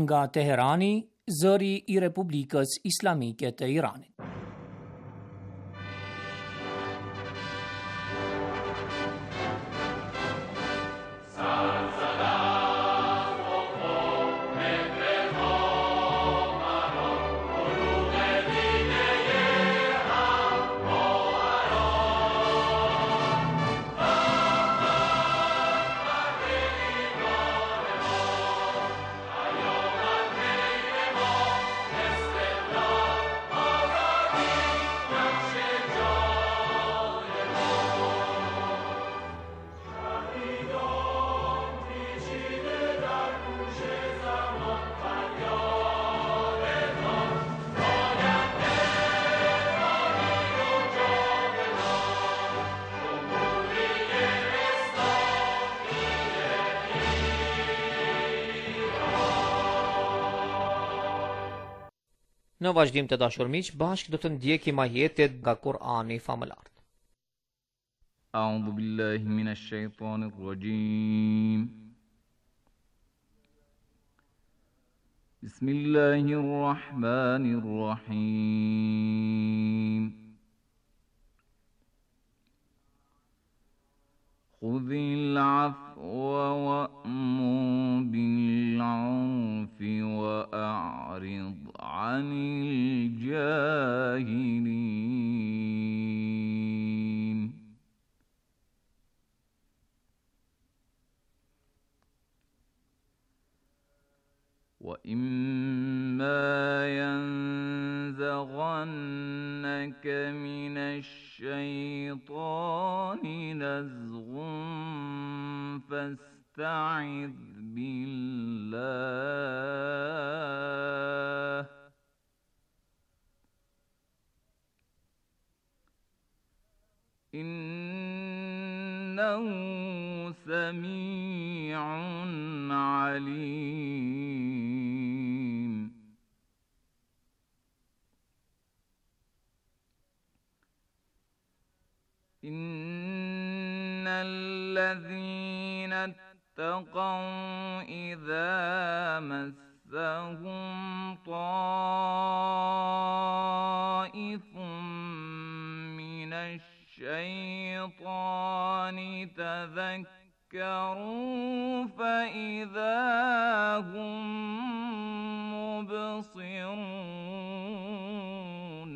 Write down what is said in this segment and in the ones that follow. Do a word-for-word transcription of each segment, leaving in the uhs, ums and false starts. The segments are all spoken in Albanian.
nga Teherani, zëri i Republikës Islamike të Iranit. Në vazhdim të dashur miq, bashkë do të ndjekim ajetet nga Kur'ani famëlar. A'udhu billahi minash shaitanir rajim. Bismillahir rahmanir rahim. Khudhil 'afwa wa'mur bil 'urfi wa'rid 'anil jahilin. وَإِمَّا يَنزَغَنَّكَ مِنَ الشَّيْطَانِ نَزْغٌ فَاسْتَعِذْ بِاللَّهِ إِنَّهُ سَمِيعٌ عَلِيمٌ. إِنَّ الَّذِينَ اتَّقَوْا إِذَا مَسَّهُمْ طَائِفٌ مِّنَ الشَّيْطَانِ تَذَكَّرُوا فَإِذَا هُم مُبْصِرُونَ.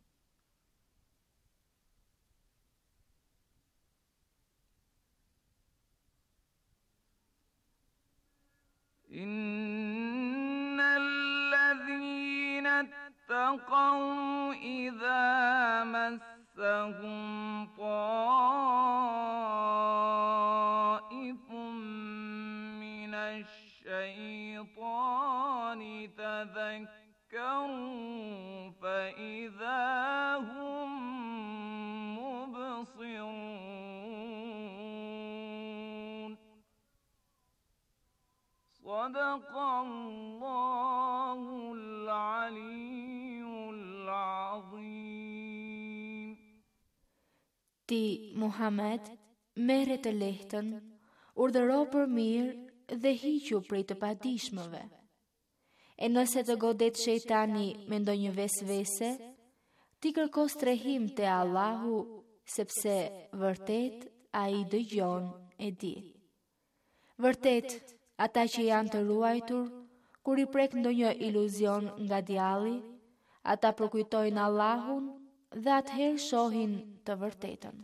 إِنَّ الَّذِينَ اتَّقَوْا إِذَا مَسَّهُمْ طَائِفٌ مِّنَ الشَّيْطَانِ تَذَكَّرُوا فَإِذَا هُم مُبْصِرُونَ. صدق الله العلي العظيم. Ti, Muhammed, merre të lehtën, urdhëro për mirë dhe hiqu prej të padijshmëve. E nëse të godet shejtani me ndonjë vesvese, ti kërko strehim te Allahu, sepse vërtet ai dëgjon e di. Vërtet, ata që janë të ruajtur, kur i prek ndonjë iluzion nga djalli, ata përkujtojnë Allahun dhe atëherë shohin të vërtetën.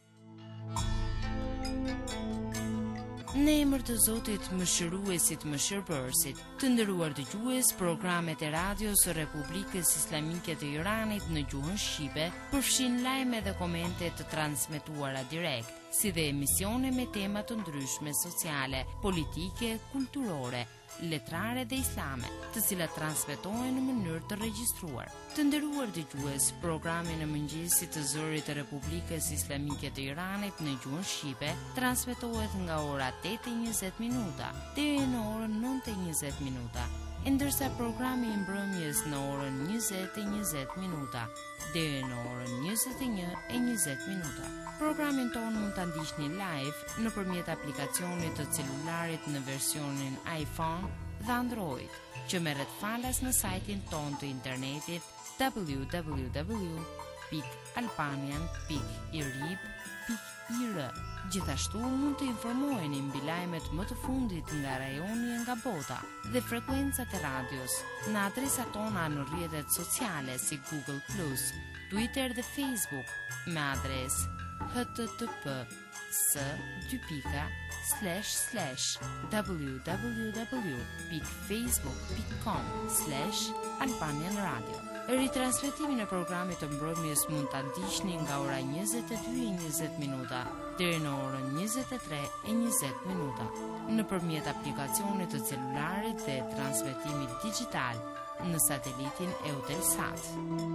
Në emër të Zotit Mëshiruesit Mëshirbërësit, të nderuar dëgjues, programet e radios së Republikës Islamike të Iranit në gjuhën shqipe përfshin lajme dhe komente të transmetuara direkt, si dhe emisione me tema të ndryshme sociale, politike, kulturore, letrare dhe islame, të cilat transmetohen në mënyrë të regjistruar. Të nderuar dëgjues, programi në mëngjesit të zërit të Republikës Islamike të Iranit në gjuhën shqipe transmetohet nga ora tetë e njëzet minuta deri në orën nëntë e njëzet minuta, ndërsa programi i mbrëmjes në orën njëzet e njëzet minuta deri në orën njëzet e një e njëzet minuta. Programin tonë mund ta ndiqni live nëpërmjet aplikacionit të celularit në versionin iPhone dhe Android. që merret falas në sajtin ton të internetit w w w pikë albanian pikë i r i b pikë i r. Gjithashtu mund të informoheni mbi lajmet më të fundit nga rajoni e nga bota dhe frekuencat e radios në adresat tona në rrjetet sociale si Google plus, Twitter dhe Facebook me adresë h t t p s dy pika slash slash w w w pikë facebook pikë com slash albanian radio. Ritransmetimin e programit të mbrëmjes mund ta ndiqni nga ora njëzet e dy e njëzet minuta deri në orën njëzet e tre e njëzet minuta nëpërmjet aplikacionit të celularit dhe transmetimit digjital në satelitin Eutelsat.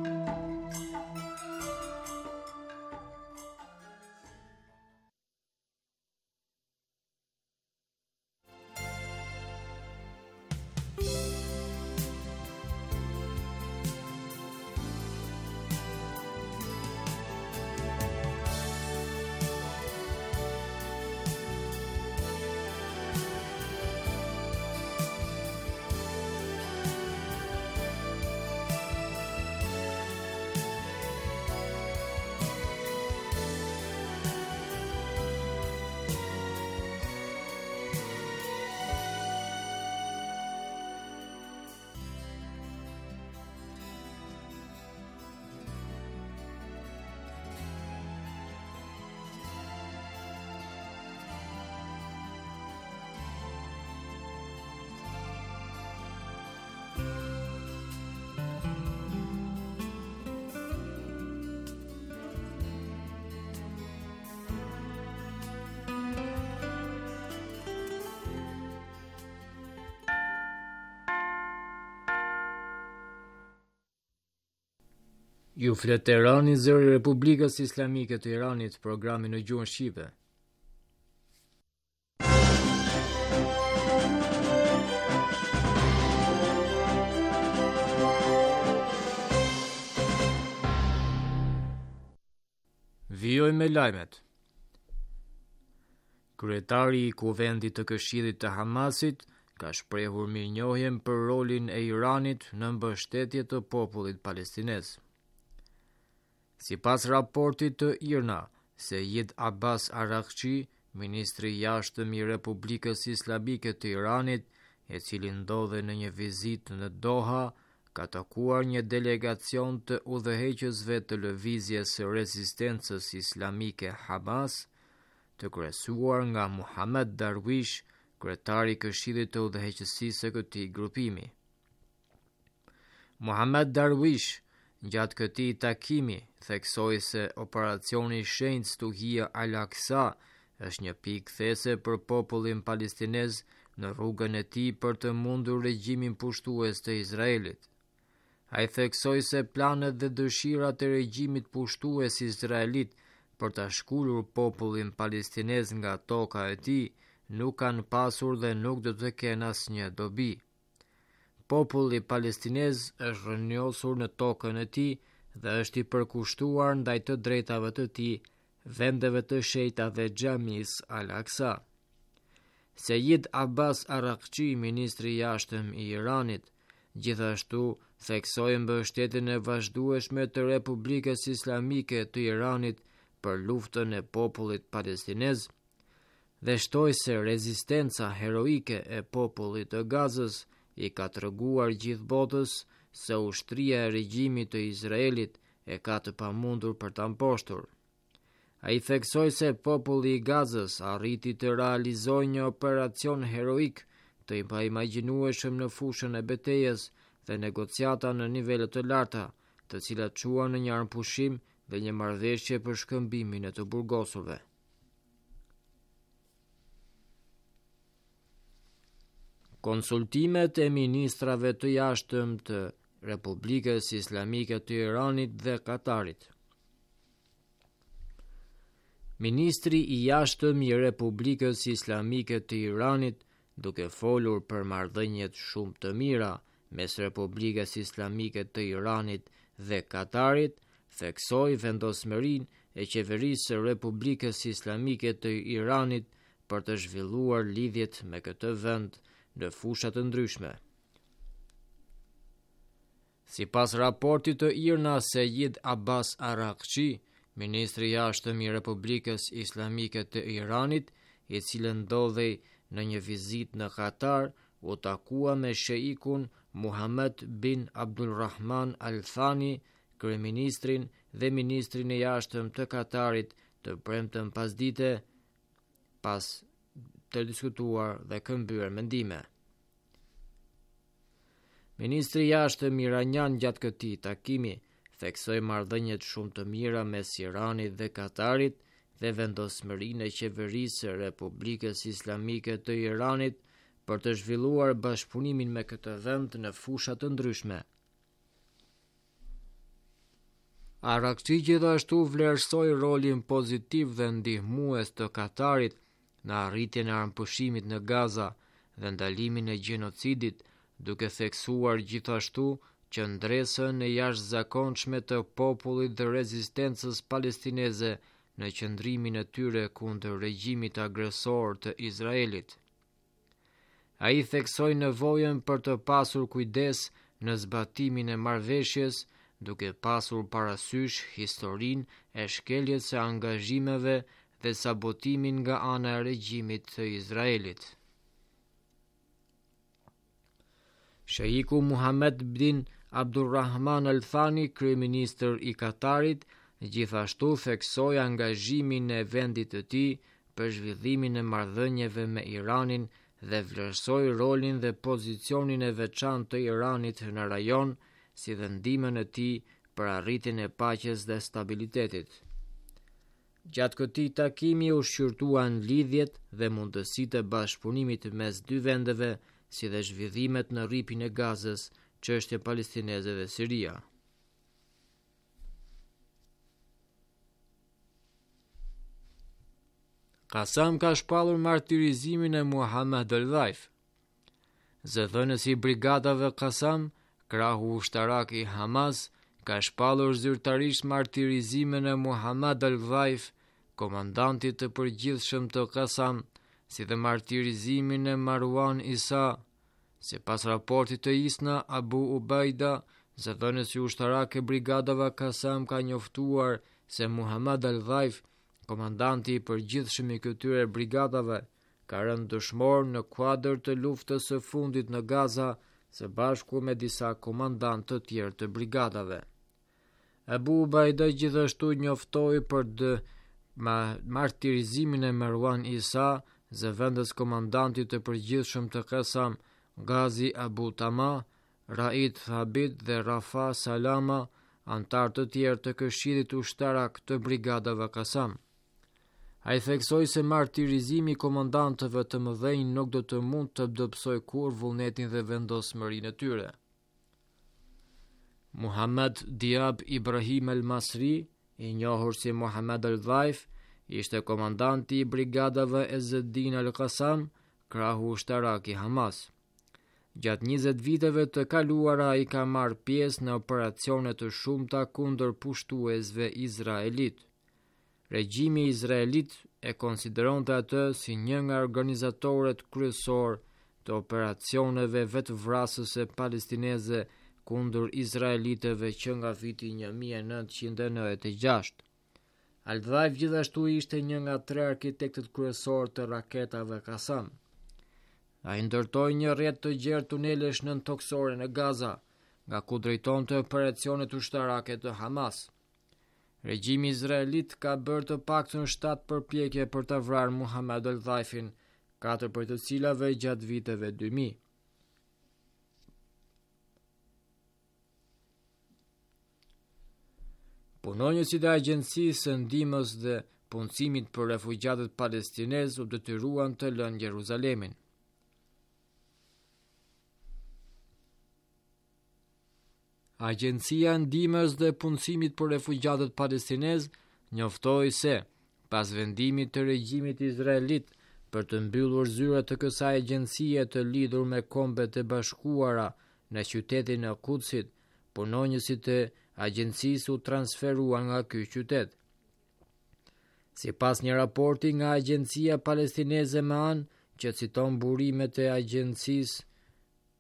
Ju fleterani zëri Republikës Islamike të Iranit, programi në gjuhën shqipe. Vijoj me lajmet. Kryetari i Kuvendit të Këshillit të Hamasit ka shprehur mirënjohjen për rolin e Iranit në mbështetje të popullit palestinez. Sipas raportit të I R N A, Sejid Abbas Araqchi, ministri i jashtëm i Republikës Islamike të Iranit, i cili ndodhe në një vizitë në Doha, ka takuar një delegacion të udhëheqësve të lëvizjes së rezistencës islamike Hamas, të kryesuar nga Muhammed Darwish, kryetari i Këshillit të udhëheqësisë së këtij grupimi. Muhammed Darwish, gjatë këtij takimi, theksoi se operacioni i shenjtë Stuhia Al-Aqsa është një pikë these për popullin palestinez në rrugën e tij për të mundur regjimin pushtues të Izraelit. Ai theksoi se planet dhe dëshirat e regjimit pushtues izraelit për ta shkulur popullin palestinez nga toka e tij nuk kanë pasur dhe nuk do të kenë asnjë dobi. Populli palestinez është rrënjosur në tokën e tij dhe është i përkushtuar ndaj të drejtave të tij, vendeve të shenjta dhe xhamis Al-Aqsa. Sejid Abbas Araqchi, ministri i jashtëm i Iranit, gjithashtu theksoi mbështetjen e vazhdueshme të Republikës Islamike të Iranit për luftën e popullit palestinez dhe shtoi se rezistenca heroike e popullit të Gazës i ka treguar gjithë botës se ushtria e regjimit të Izraelit e ka të pamundur për ta mposhtur. Ai theksoi se populli i Gazës arriti të realizojë një operacion heroik të paimagjinueshëm në fushën e betejës dhe negociata në nivele të larta, të cilat çuan në një armpushim dhe një marrëveshje për shkëmbimin e të burgosurve. Konsultimet e ministrave të jashtëm të Republikës Islamike të Iranit dhe Katarit. Ministri i jashtëm i Republikës Islamike të Iranit, duke folur për marrëdhëniet shumë të mira mes Republikës Islamike të Iranit dhe Katarit, theksoi vendosmërinë e qeverisë së Republikës Islamike të Iranit për të zhvilluar lidhjet me këtë vend në fusha të ndryshme. Si pas raportit të Irna Sejid Abbas Arakçi, ministri i jashtëm i Republikës Islamike të Iranit, i cili ndodhej në një vizitë në Katar, u takua me sheikun Muhammed bin Abdulrahman Al Thani, kryeministrin dhe ministrin e jashtëm të Katarit të premtën pasdite, pas të diskutuar dhe këmbyer mendime. Ministri i jashtëm iranian gjatë këtij takimi theksoi marrëdhëniet shumë të mira mes Iranit dhe Katarit dhe vendosmërinë e qeverisë së Republikës Islamike të Iranit për të zhvilluar bashkëpunimin me këtë vend në fusha të ndryshme. Arakçi gjithashtu vlerësoi rolin pozitiv dhe ndihmues të Katarit në arritjen e armëpushimit në Gaza dhe ndalimin e gjenocidit, duke theksuar gjithashtu qëndresën e jashtëzakonshme të popullit dhe rezistencës palestineze në qëndrimin e tyre kundër regjimit agresor të Izraelit. Ai theksoi nevojën për të pasur kujdes në zbatimin e marrëveshjes, duke pasur parasysh historinë e shkeljes së angazhimeve dhe sabotimin nga ana e regjimit të Izraelit. Sheiku Muhammed bin Abdulrahman Al Thani, kryeministër i Katarit, gjithashtu theksoi angazhimin e vendit të tij për zhvillimin e marrëdhënieve me Iranin dhe vlerësoi rolin dhe pozicionin e veçantë të Iranit në rajon, si dhe ndihmën e tij për arritjen e paqes dhe stabilitetit. Gjatë këtij takimi u shqyrtuan lidhjet dhe mundësitë e bashkëpunimit mes dy vendeve, si dhe zhvillimet në rripin e Gazës, çështje palestineze dhe Siria. Kasam ka shpallur martirizimin e Muhammed al-Dhaif. Zëdhënësi i brigadave Kasam, krahu ushtarak i Hamas, ka shpallur zyrtarisht martirizimin e Muhammed al-Dhaif, komandantit të përgjithshëm të Kasam, si dhe martirizimin e Marwan Isa. Sipas raportit të Isna Abu Ubaida, zëdhënësi ushtarak e brigadave Kasam ka njoftuar se Muhammed al-Dhaif, komandanti i përgjithshëm i këtyre brigadave, ka rënë dëshmor në kuadër të luftës së fundit në Gaza, së bashku me disa komandantë të tjerë të brigadave. Abu Ubaida gjithashtu njoftoi për dë martirizimin e Marwan Isa, zëvendës komandantit të përgjithshëm të Kasam, Ghazi Abu Tama, Raid Thabit dhe Rafa Salama, antar të tjerë të këshillit ushtarak të brigadave Kasam. Ai theksoi se martirizimi i komandantëve të mëdhenj nuk do të mund të dobësoj kur vullnetin dhe vendosmërinë e tyre. Muhammed Diab Ibrahim al-Masri, i njohur si Muhammed al-Dhaif, ishte komandanti i brigadave Ezzeddin al-Qassam, krahu ushtarak i Hamas. Gjatë njëzet viteve të kaluara ai ka marrë pjesë në operacione të shumta kundër pushtuesve izraelit. Regjimi izraelit e konsideronte atë si një nga organizatorët kryesor të operacioneve vetvrasëse palestineze kundër izraelitëve që nga viti një mijë e nëntëqind e nëntëdhjetë e gjashtë. Al-Dhaif gjithashtu ishte një nga tre arkitektët kryesor të raketave Qassam. Ai ndërtoi një rrjet të gjerë tunelesh nën toksore në Gaza, nga ku drejtonte operacionet ushtarake të Hamas. Regjimi izraelit ka bërë të paktën shtatë përpjekje për të vrarë Muhammed al-Dhaifin, katër për të cilave gjatë viteve dy mijë. Punonjësit e Agjencisë së Ndihmës dhe Punësimit për Refugjatët Palestinezë u detyruan të lënë Jeruzalemin. Agjencia e Ndihmës dhe Punësimit për Refugjatët Palestinezë njoftoi se, pas vendimit të regjimit izraelit për të mbyllur zyrat të kësaj agjencie të lidhur me Kombet e Bashkuara në qytetin e Kudsit, punonjësit e agjencisë u transferuan nga ky qytet. Sipas një raporti nga Agjencia Palestineze me anë, që citon burimet e agjencisë,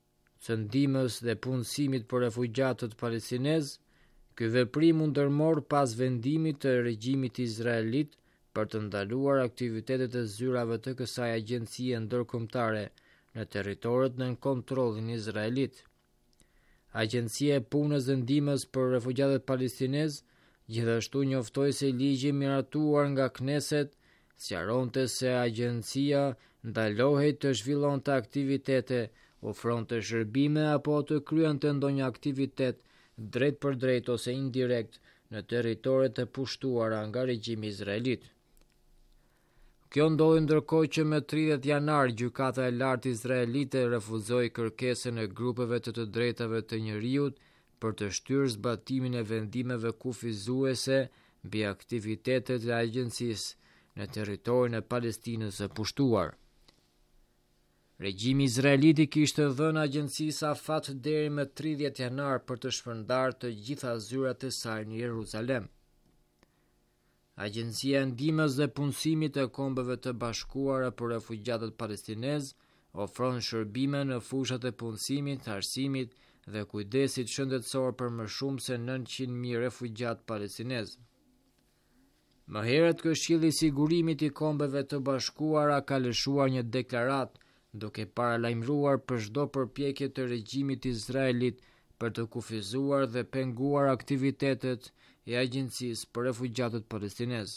së ndihmës dhe punësimit për refugjatët palestinez. Ky veprim u ndërmor pas vendimit të regjimit izraelit për të ndaluar aktivitetet e zyrave të kësaj agjencie ndërkombëtare në territoret nën kontrollin izraelit. Agjencia e punës dhe ndihmës për refugjatët palestinez gjithashtu njoftoi se ligji miratuar nga Kneset sqaronte se agjencia ndalohej të zhvillonte aktivitete, ofronte shërbime apo të kryente ndonjë aktivitet drejt për drejt ose indirekt në territoret e pushtuara nga regjimi izraelit. Kjo ndodhi ndërkohë që me tridhjetë janar gjykata e lartë izraelite refuzoi kërkesën e grupeve të të drejtave të njerëzit për të shtyrë zbatimin e vendimeve kufizuese mbi aktivitetet e agjencisë në territorin e Palestinës së pushtuar. Regjimi izraelit i kishte dhënë agjencisë afat deri më tridhjetë janar për të shpërndarë të gjitha zyrat e saj në Jeruzalem. Agjencia e ndihmës dhe punësimit e Kombeve të Bashkuara për refugjatët palestinez ofron shërbime në fushat e punësimit, arsimit dhe kujdesit shëndetësor për më shumë se nëntëqind mijë refugjat palestinez. Më herët Këshilli i Sigurimit i Kombeve të Bashkuara ka lëshuar një deklaratë duke paralajmëruar për çdo përpjekje të regjimit izraelit për të kufizuar dhe penguar aktivitetet e agjencisë për refugjatët palestinez.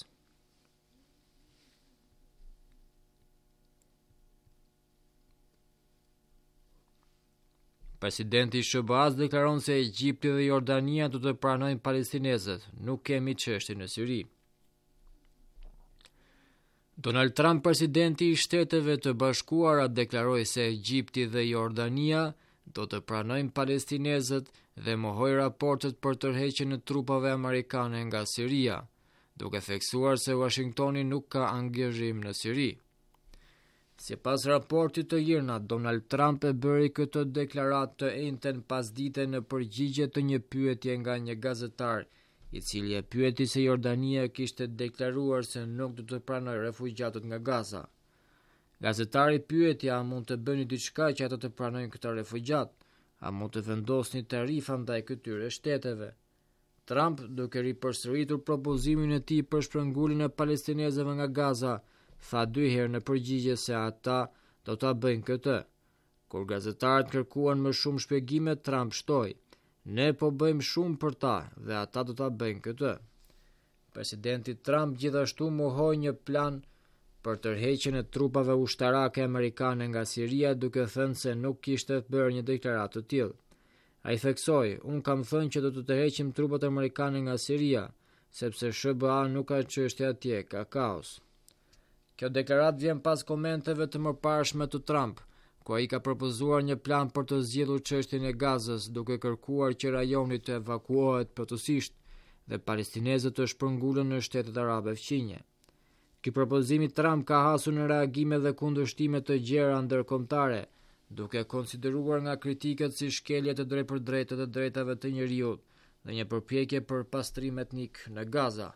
Presidenti i S B A-s deklaron se Egjipti dhe Jordania do të pranojnë palestinezët, nuk kemi çështje në Siri. Donald Trump, presidenti i Shteteve të Bashkuara, deklaroi se Egjipti dhe Jordania do të pranojnë palestinezët dhe mohoi raportet për tërheqjen e trupave amerikane nga Siria, duke theksuar se Washingtoni nuk ka angazhim në Siri. Sipas raportit të Irna, Donald Trump e bëri këtë deklaratë të njëjtën pasdite në përgjigje të një pyetje nga një gazetar, i cili e pyeti se Jordania kishte deklaruar se nuk do të pranojë refugjatët nga Gaza. Gazetari pyeti a mund të bëni diçka që ato të pranojnë këta refugjat, a mund të vendosni tarifa ndaj këtyre shteteve. Trump, duke ripërsëritur propozimin e tij për shpërnguljen e palestinezëve nga Gaza, tha dy herë në përgjigje se ata do ta bëjnë këtë. Kur gazetarët kërkuan më shumë shpjegime, Trump shtoi: "Ne po bëjmë shumë për ta dhe ata do ta bëjnë këtë." Presidenti Trump gjithashtu mohoi një plan për tërheqjen e trupave ushtarake amerikane nga Siria, duke thënë se nuk kishte bërë një deklaratë të tillë. Ai theksoi: "Unë kam thënë që do të tërheqim trupat amerikane nga Siria, sepse S B A nuk ka çështje atje, ka kaos." Kjo deklaratë vjen pas komenteve të mëparshme të Trump, ku ai ka propozuar një plan për të zgjidhur çështjen e Gazës, duke kërkuar që rajoni të evakuohet plotësisht dhe palestinezët të shpërngulen në Shtetet Arabe Fqinje. Ky propozim i Trump ka hasur në reagime dhe kundërshtime të gjera ndërkombëtare, duke konsideruar nga kritiket si shkelje të drejtpërdrejtë të drejtave të njerëzit dhe një përpjekje për pastrim etnik në Gaza.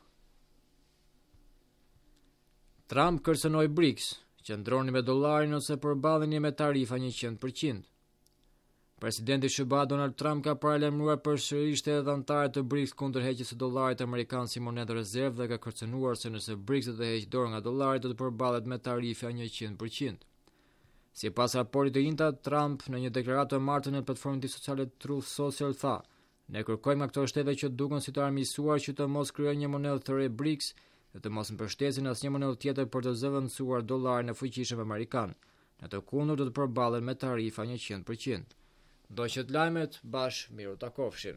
Trump kërcënoi BRICS, qëndroni me dollarin ose përballeni me tarifa njëqind përqind. Presidenti i S B A Donald Trump ka paralajmëruar përsëri shtetet anëtare të BRICS kundër heqjes së dollarit amerikan si monedë rezervë dhe ka kërcënuar se nëse BRICS do të heqë dorë nga dollari do të përballet me tarifa njëqind përqind. Sipas raportit të njëjta, Trump në një deklaratë të martën në platformën sociale Truth Social tha: "Ne kërkojmë nga këto shtete që duken si të armiqësuar që të mos krijojnë një monedë të re BRICS dhe të mos mbështesin asnjë monedë tjetër për të zëvendësuar dollarin e fuqishëm amerikan. Në të kundërt do të përballen me tarifa njëqind përqind." Do që të lajmet, bashkë miru takofshin.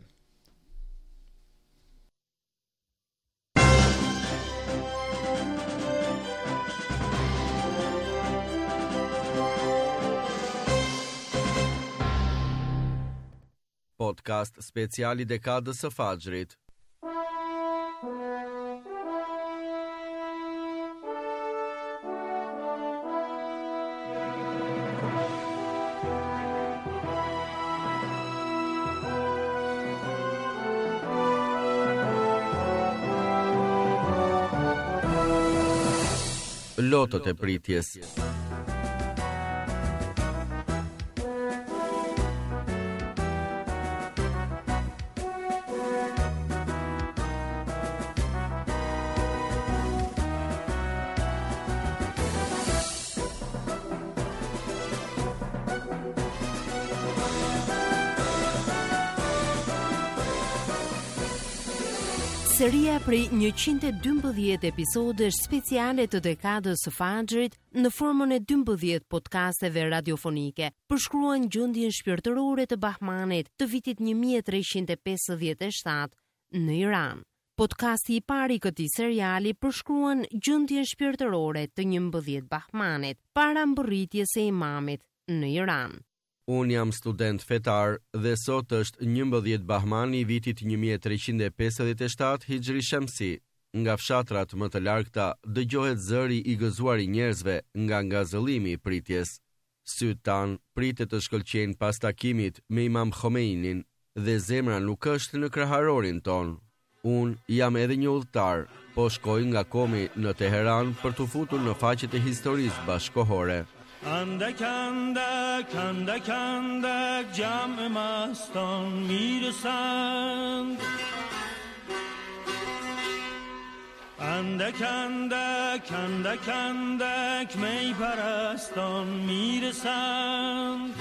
Podcast speciali dekadës së Fajrit. Lotët e pritjes. Seria prej njëqind e dymbëdhjetë episodesh speciale të dekadës së Fajrit në formën e dymbëdhjetë podcasteve radiofonike përshkruan gjendjen shpirtërore të Bahmanit të vitit një mijë e treqind e pesëdhjetë e shtatë në Iran. Podcasti i parë i këtij seriali përshkruan gjendjen shpirtërore të njëmbëdhjetë Bahmanit para mbërritjes së imamit në Iran. Unë jam student fetar dhe sot është njëmbëdhjetë Bahmani i vitit një mijë e treqind e pesëdhjetë e shtatë Hijri Shamsi. Nga fshatrat më të largëta dëgjohet zëri i gëzuar i njerëzve nga ngazëllimi i pritjes. Sytë tanë pritet të shkëlqejnë pas takimit me Imam Khomeinin dhe zemra nuk është në kraharorin ton. Unë jam edhe një udhëtar, po shkoj nga komi në Teheran për të futur në faqet e historisë bashkohore. اندک اندک اندک اندک جمع مستان میرسند اندک اندک اندک اندک می پرستان میرسند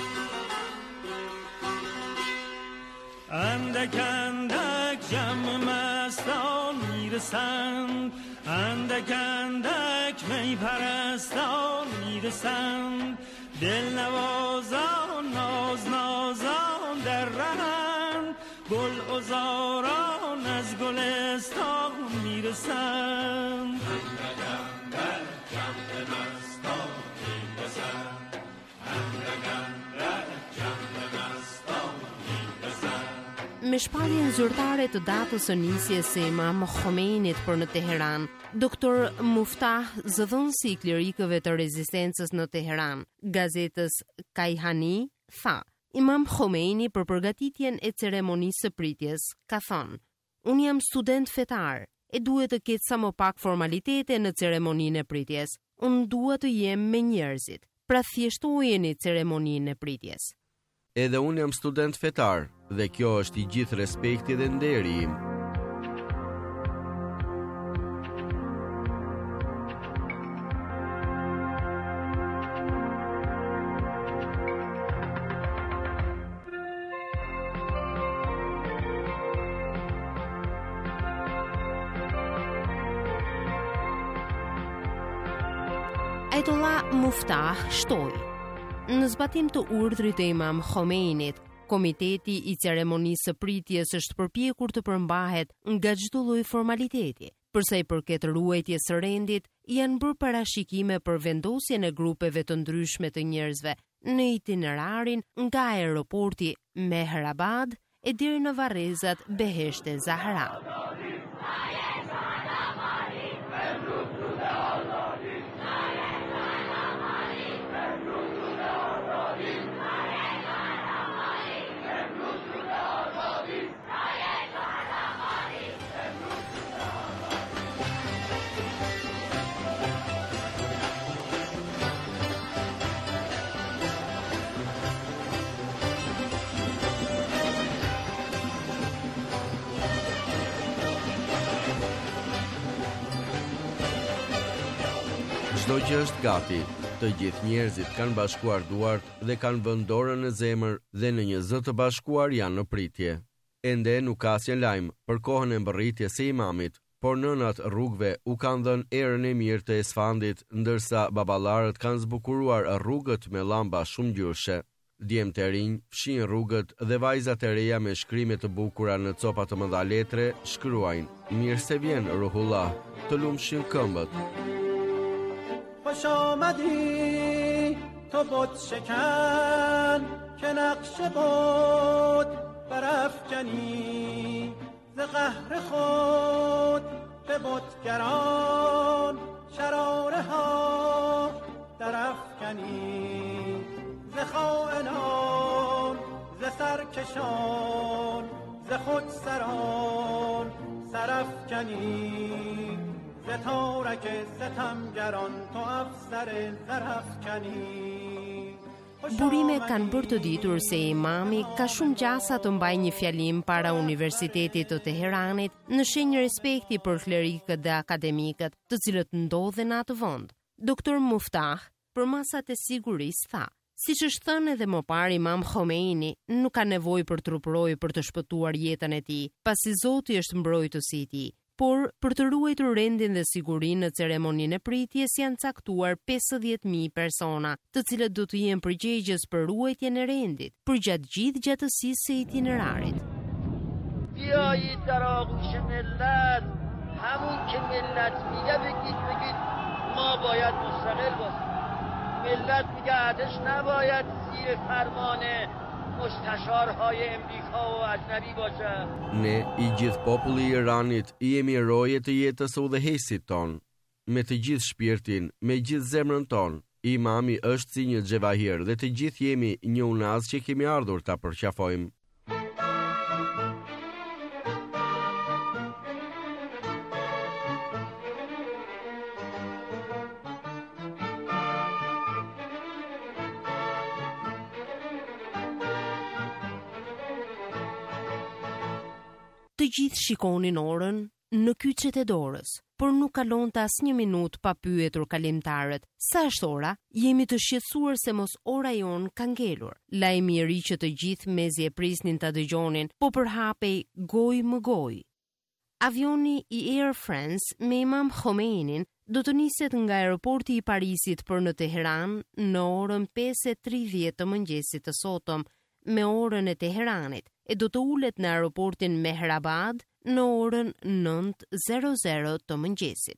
اندک اندک جمع مستان میرسند اندک اندک می پرستان میرسند دل نوازان ناز نازان در رهند گل عذاران از گلستان میرسند اندک اندک جمع مستان میرسند اندک اندک جمع مستان میرسند. Me shpalljen zyrtare të datës së nisjes së Imam Khomeinit për në Teheran, doktor Muftah, zëdhënësi i klerikëve të rezistencës në Teheran, gazetës Kajhani, tha: Imam Khomeini për përgatitjen e ceremonisë së pritjes ka thënë: "Unë jam student fetar, e duhet të ketë sa më pak formalitete në ceremoninë e pritjes. Unë dua të jem me njerëzit. Pra thjeshtojeni ceremoninë e pritjes." Edhe unë jam student fetar dhe kjo është i gjithë respekti dhe nderi im. Ajtollah Muftah shtoi: Në zbatim të urdhrit të Imam Khomeinit, komiteti i ceremonisë së pritjes është përpjekur të përmbahet nga çdo lloj formaliteti. Përsa i përket ruajtjes së rendit, janë bërë parashikime për vendosjen e grupeve të ndryshme të njerëzve në itinerarin nga aeroporti Mehrabad e deri në varrezat Beheshte Zahra. Çdo gjë është gati, të gjithë njerëzit kanë bashkuar duart dhe kanë vënë dorën në zemër dhe në një zë të bashkuar janë në pritje. Ende nuk ka asnjë lajm për kohën e mbërritjes së imamit, por nënat rrugëve u kanë dhënë erën e mirë të Esfandit, ndërsa baballarët kanë zbukuruar rrugët me llamba shumë ngjyrshe. Djemtë e rinj fshin rrugët dhe vajzat e reja me shkrime të bukura në copa të mëdha letre shkruajnë: "Mirë se vjen Ruhullah, të lumshin këmbët." خوش آمدی تو بت شکن که نقش بود برافکنی ز قهر خود به بتگران شراره ها درافکنی ز خائنان ز سرکشان ز خودسران سرافکنی ز تارک ستمگران تو افسر زرافکنی. Burime kanë bërë të ditur se imami ka shumë gjasa të mbaj një fjalim para Universitetit të Teheranit në shenjë respekti për klerikët dhe akademikët të cilët ndodhen atë vend. Doktor Muftah, për masat e sigurisë, tha: "Siç është thënë edhe më parë, Imam Khomeini nuk ka nevojë për truprojë për të shpëtuar jetën e tij, pasi Zoti është mbrojtësi i tij. por për të ruajtur rendin dhe sigurinë në ceremoninë e pritjes janë caktuar pesëdhjetë mijë persona, të cilët do të jenë përgjegjës për ruajtjen e rendit përgjatë gjithë gjatësisë së itinerarit. بیایید در آغوش ملت همون که ملت میگه بگید بگید ما باید مستقل باشیم. ملت میگه ارتش نباید زیر فرمان مستشارهای امریکا و اجنبی باشه. Ne, i gjithë populli i Iranit, i jemi roje të jetës së udhëheqësit ton. Me të gjithë shpirtin, me gjithë zemrën ton, Imami është si një xhevahir dhe të gjithë jemi një unaz që kemi ardhur ta përqafojmë. Të gjithë shikonin orën në kyçet e dorës, por nuk kalonte as një minutë pa pyetur kalimtarët. Sa është ora? Jemi të shqetësuar se mos ora jon ka ngelur. Lajmi i ri që të gjithë mezi e prisnin ta dëgjonin, po përhapej gojë më gojë. Avioni i Air France me Imam Khomeinin do të niset nga aeroporti i Parisit për në Teheran në orën pesë e tridhjetë të mëngjesit të sotëm me orën e Teheranit e do të ulet në aeroportin Mehrabad në orën nëntë e zero zero të mëngjesit.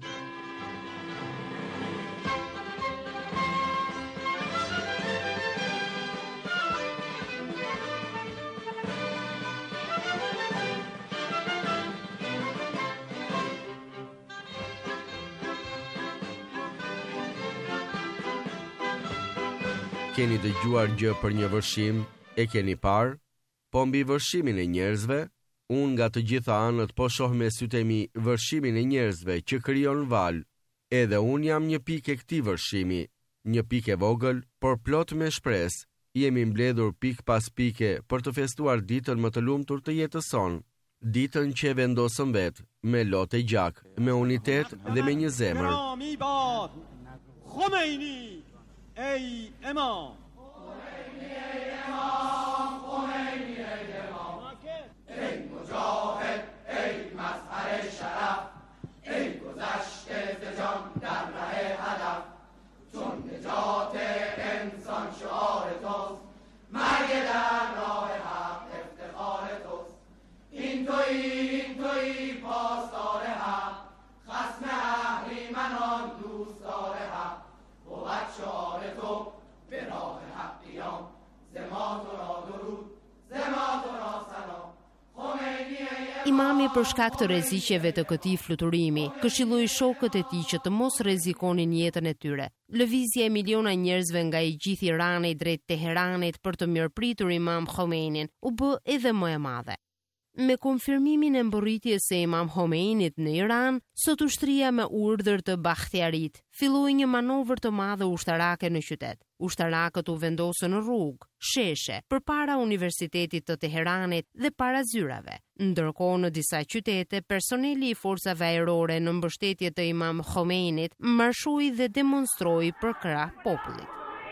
Keni dëgjuar gjë për një vërshim? E keni parë? Po mbi vërshimin e njerëzve, unë nga të gjitha anët po shoh me sytë e mi vërshimin e njerëzve që krijon val. Edhe unë jam një pikë e këtij vërshimi, një pikë e vogël, por plot me shpresë. Jemi mbledhur pikë pas pike për të festuar ditën më të lumtur të jetës sonë. Ditën që vendosëm vetë, me lotë e gjak, me unitet dhe me një zemër. خمینی ای امام خمینی ای امام خمینی ای امام ای مجاهد ای مظهر شرف ای گذشته ز جان در ره هدف چون نجات انسان شعار توست مرگ در راه حق افتخار توست این تویی این تویی پاسدار حق خصم اهریمنان دوستدار حق بود شعار تو به راه حق قیام ز ما تو را درود ز ما تو را سلام خمینی ای Imami për shkak të rreziqeve të këtij fluturimi, këshilloi shokët e tij që të mos rrezikonin jetën e tyre. Lëvizja e miliona njerëzve nga i gjithë Irani drejt Teheranit për të mirëpritur Imam Khomeinin u bë edhe më e madhe. Me konfirmimin e mbërritjes së Imam Khomeinit në Iran, sot ushtria me urdhër të Bakhtiarit filloi një manovër të madhe ushtarake në qytet. Ushtarakët u vendosën në rrugë, sheshe, përpara Universitetit të Teheranit dhe para zyrave. Ndërkohë në disa qytete, personeli i forcave ajrore në mbështetje të Imam Khomeinit marshoi dhe demonstroi për krah popullit.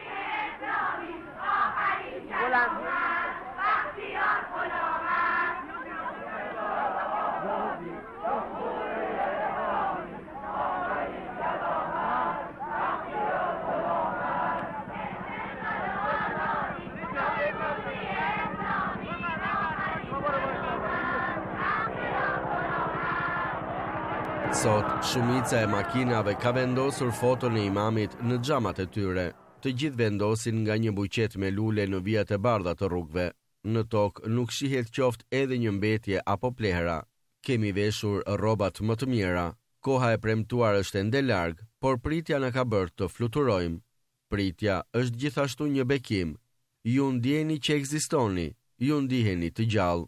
Sot, shumica e makinave ka vendosur foton e imamit në xhamat e tyre. Të gjithë vendosin nga një buqet me lule në vijat e bardha të rrugëve. Në tokë nuk shihet qoftë edhe një mbetje apo plehra. Kemi veshur rrobat më të mira. Koha e premtuar është ende larg, por pritja na ka bërë të fluturojmë. Pritja është gjithashtu një bekim. Ju ndjeni që ekzistoni, ju ndiheni të gjallë.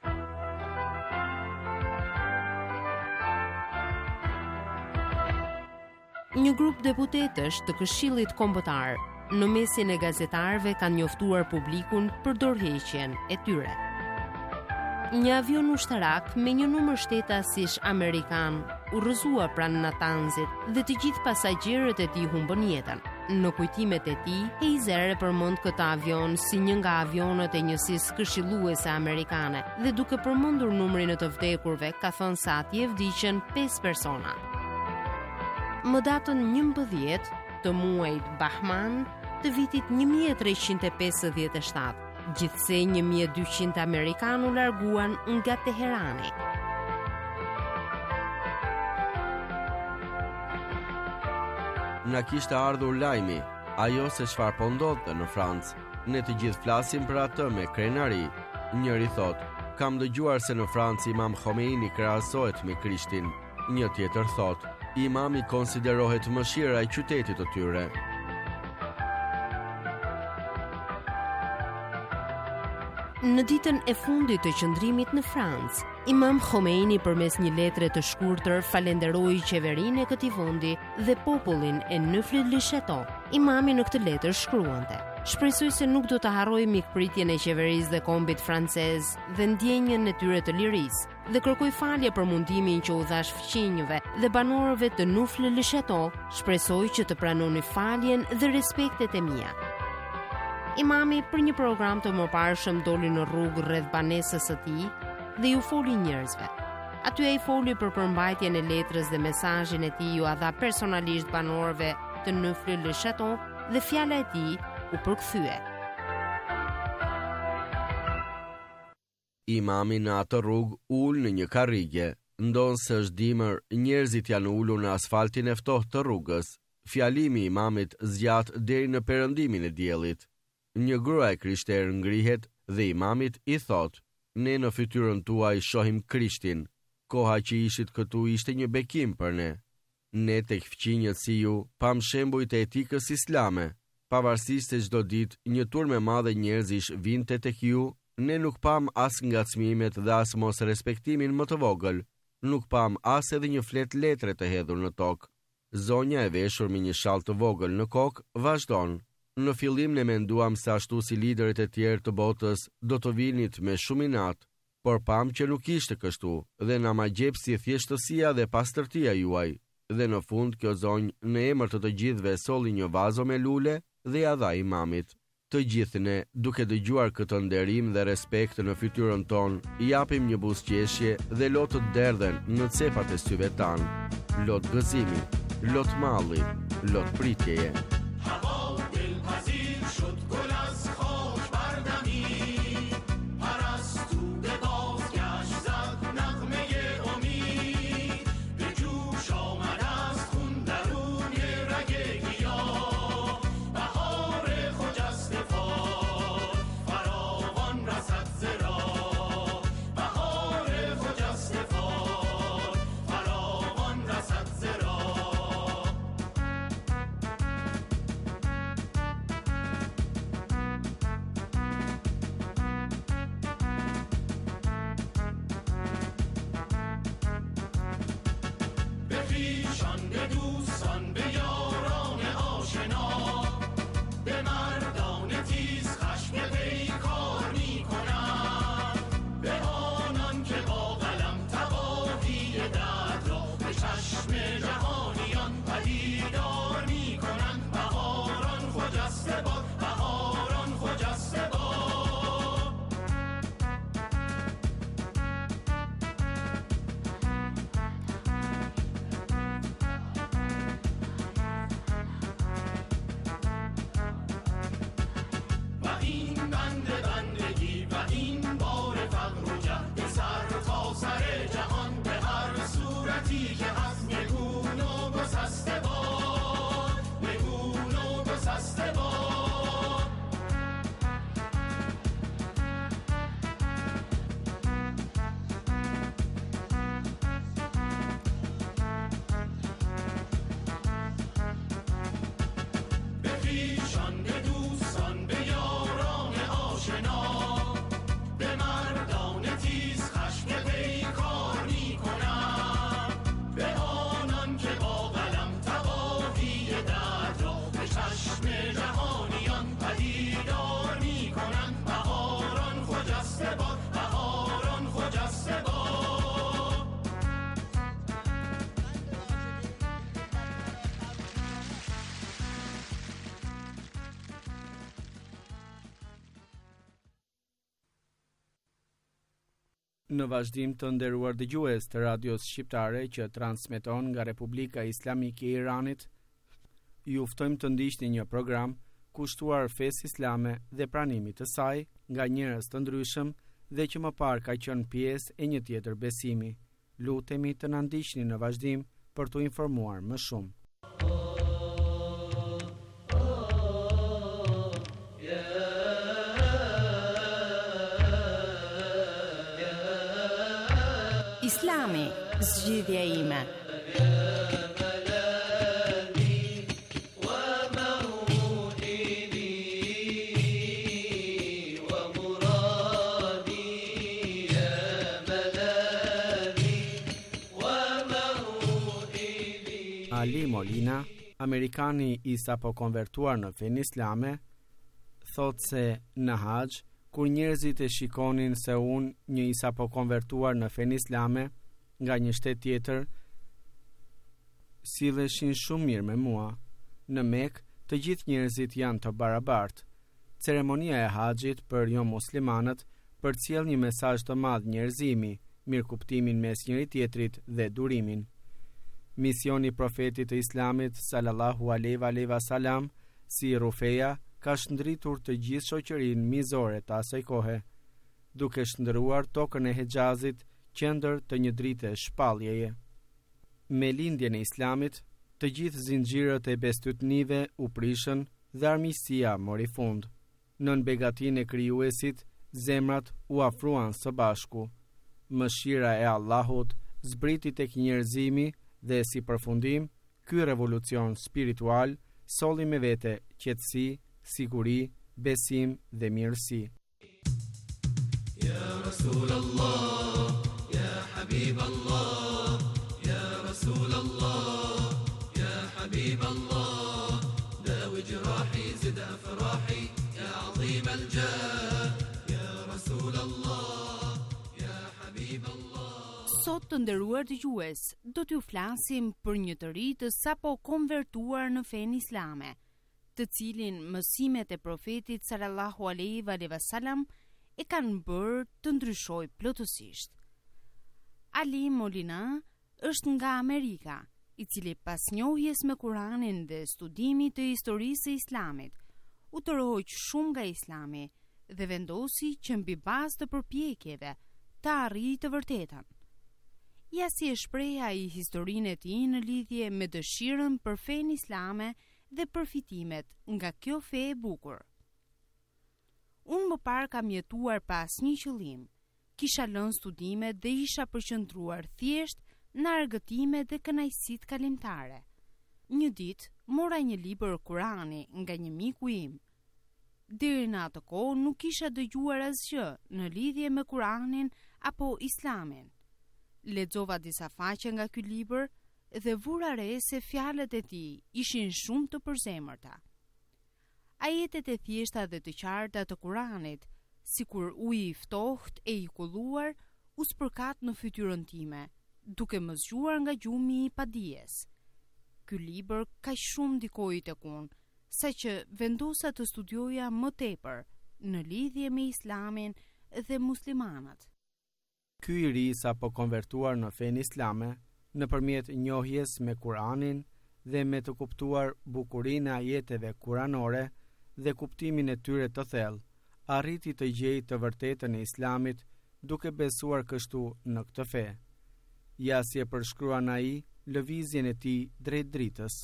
Një grup deputetësh të Këshillit Kombëtar në mesin e gazetarëve kanë njoftuar publikun për dorëheqjen e tyre. Një avion ushtarak me një numër shtetazish amerikan u rrëzua pranë Natanzit dhe të gjithë pasagjerët e tij humbën jetën. Në kujtimet e tij, Heiser e përmend këtë avion si një nga avionët e njësisë këshilluese amerikane dhe duke përmendur numrin e të vdekurve, ka thënë se atje vdiqën pesë persona. Më datën njëmbëdhjetë të muajit Bahman të vitit një mijë e treqind e pesëdhjetë e shtatë, gjithsej një mijë e dyqind amerikanë u larguan nga Teherani. Na kishte ardhur lajmi, ajo se çfarë po ndodhte në Francë. Ne të gjithë flasim për atë me krenari. Njëri thot, kam dëgjuar se në Francë Imam Khomeini krahasohet me Krishtin. Një tjetër thot, Imami konsiderohet mëshira e qytetit të tyre. Në ditën e fundit të qëndrimit në Francë, Imam Khomeini përmes një letre të shkurtër falenderoi qeverinë e këtij vendi dhe popullin e Neufly-le-Château. Imami në këtë letër shkruante: Shpresoj se nuk do të harroj mikpritjen e qeverisë dhe kombit francez dhe ndjenjën e tyre të lirisë dhe kërkoj falje për mundimin që u dhash fqinjëve dhe banorëve të Neufly-le-Château. Shpresoj që të pranoni faljen dhe respektet e mia. Imami për një program të mëparshëm doli në rrugë rreth banesës së tij dhe ju foli njerëzve. Aty ai foli për përmbajtjen e letrës dhe mesazhin e tij ju a dha personalisht banorëve të Neufly-le-Château dhe fjala e tij u përkthye. Imami në atë rrugë ul në një karrige. Ndonë se është dimër, njerëzit janë ulur në asfaltin e ftohtë të rrugës. Fjalimi i imamit zgjat deri në perëndimin e diellit. Një grua e krishterë ngrihet dhe imamit i thot, ne në fytyrën tuaj shohim Krishtin. Koha që ishit këtu ishte një bekim për ne. Ne tek fqinjët si ju, pam shembujt e etikës islame. Pavarësisht se çdo ditë një turmë e madhe njerëzish vinte tek ju, ne nuk pam as ngacmimet dhe as mos respektimin më të vogël. Nuk pam as edhe një flet letre të hedhur në tokë. Zonja e veshur me një shall të vogël në kokë vazhdon. Në fillim ne menduam se ashtu si liderët e tjerë të botës do të vinit me shumë inat, por pam që nuk ishte kështu dhe na ma gjep si thjeshtësia dhe pastërtia juaj. Dhe në fund kjo zonjë në emër të të gjithëve solli një vazo me lule dhe ja dha imamit. Të gjithë ne, duke dëgjuar këtë nderim dhe respekt në fytyrën tonë, japim një buzëqeshje dhe lotë të derdhen në cepat e syve tanë. Lot gëzimi, lot malli, lot pritjeje. Në vazhdim të nderuar dëgjues të radios shqiptare që transmeton nga Republika Islamike e Iranit, ju ftojmë të ndiqni një program kushtuar fesë islame dhe pranimit të saj nga njerëz të ndryshëm dhe që më parë ka qenë pjesë e një tjetër besimi. Lutemi të na ndiqni në vazhdim për t'u informuar më shumë. Islami, zgjidhja ime. Ali Molina, amerikani i sapo konvertuar në fenë islame, thot se në haxh, kur njerëzit e shikonin se unë një i sapo konvertuar në fenë islame nga një shtet tjetër, silleshin shumë mirë me mua. Në Mekë, të gjithë njerëzit janë të barabartë. Ceremonia e haxhit për jo muslimanët përcjell një mesazh të madh njerëzimi, mirëkuptimin mes njëri tjetrit dhe durimin. Misioni i profetit të Islamit sallallahu alaihi wasallam si rufeja ka shndritur të gjithë shoqërinë mizore të asaj kohe, duke shndruar tokën e Hexhazit qendër të një drite shpalljeje. Me lindjen e Islamit, të gjithë zinxhirët e bestytnive u prishën dhe armiqësia mori fund. Nën begatinë e krijuesit, zemrat u afruan së bashku. Mëshira e Allahut zbriti tek njerëzimi dhe si përfundim, ky revolucion spiritual solli me vete qetësi, siguri, besim dhe mirësi. Ya Rasul Allah, ya Habib Allah, ya Rasul Allah, ya Habib Allah, dawi jrahi zid afrahi, ya azim al-jah, ya Rasul Allah, ya Habib Allah. Sot të nderuar dëgjues, do t'ju flasim për një të ri të sapo konvertuar në fenë islame, të cilin mësimet e profetit sallallahu alaihi wasallam e kanë bërë të ndryshoj plotësisht. Ali Molina është nga Amerika, i cili pas njohjes me Kuranin dhe studimit të historisë së Islamit, u tërhoq shumë nga Islami dhe vendosi që mbi bazë të përpjekjeve të arrijë të vërtetën. Ja si e shpreha i historinë e tij në lidhje me dëshirën për fenë islame dhe përfitimet nga kjo fe e bukur. Unë më parë kam jetuar pas një qëllim, kisha lënë studimet dhe isha përqendruar thjesht në argëtime dhe kënaqësitë kalimtare. Një ditë mora një libër Kurani nga një miku im. Deri në atë kohë nuk kisha dëgjuar asgjë në lidhje me Kuranin apo Islamin. Lexova disa faqe nga ky libër dhe vura re se fjalët e tij ishin shumë të përzemërta. Ajetet e thjeshta dhe të qarta të Kuranit, sikur uji i ftohtë e i kulluar, u spërkat në fytyrën time, duke më zgjuar nga gjumi i padijes. Ky libër kaq shumë ndikoi tek unë, saqë vendosa të studioja më tepër në lidhje me Islamin dhe muslimanët. Ky i ri sapo konvertuar në fenë islame, nëpërmjet njohjes me Kuranin dhe me të kuptuar bukurinë e ajeteve kuranore dhe kuptimin e tyre të thellë, arriti të gjejë të vërtetën e Islamit duke besuar kështu në këtë fe. Ja si e përshkruan ai lëvizjen e tij drejt dritës.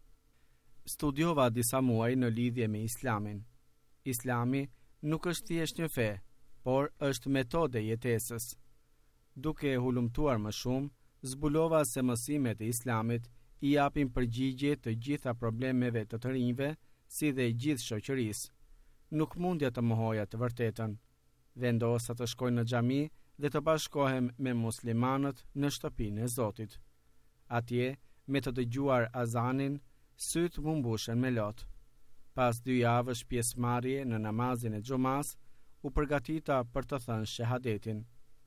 Studiova disa muaj në lidhje me Islamin. Islami nuk është thjesht një fe, por është metode jetesës. Duke e hulumtuar më shumë, zbulova se mësimet e Islamit i japin përgjigje të gjitha problemeve të të rinjve, si dhe gjithë shoqërisë. Nuk mundja të mohoja të vërtetën. Vendosa të shkoj në xhami dhe të bashkohem me muslimanët në shtëpinë e Zotit. Atje, me të dëgjuar azanin, sytë më mbushen me lot. Pas dy javësh pjesëmarrje në namazin e xumas, u përgatita për të thënë shahadetin.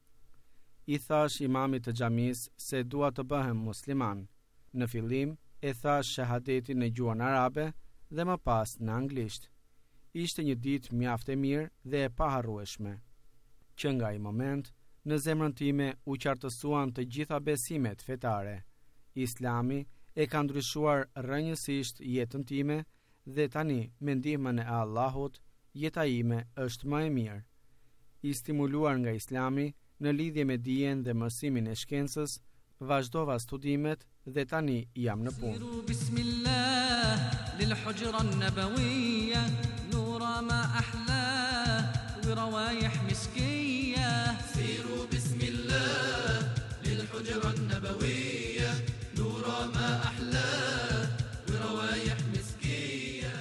I thash imamit të xhamis se dua të bëhem musliman. Në fillim e thash shahadetin në gjuhën arabe dhe më pas në anglisht. Ishte një ditë mjaft e mirë dhe e paharrueshme. Që nga ai moment në zemrën time u qartësuan të gjitha besimet fetare. Islami e ka ndryshuar rrënjësisht jetën time dhe tani me ndihmën e Allahut jeta ime është më e mirë. I stimuluar nga Islami në lidhje me dijen dhe mësimin e shkencës, vazhdova studimet dhe tani jam në punë. Bismillah lil hujra an-nabawiyya nura ma ahla wa rawaih miskiyya siru bismillah lil hujra an-nabawiyya nura ma ahla wa rawaih miskiyya.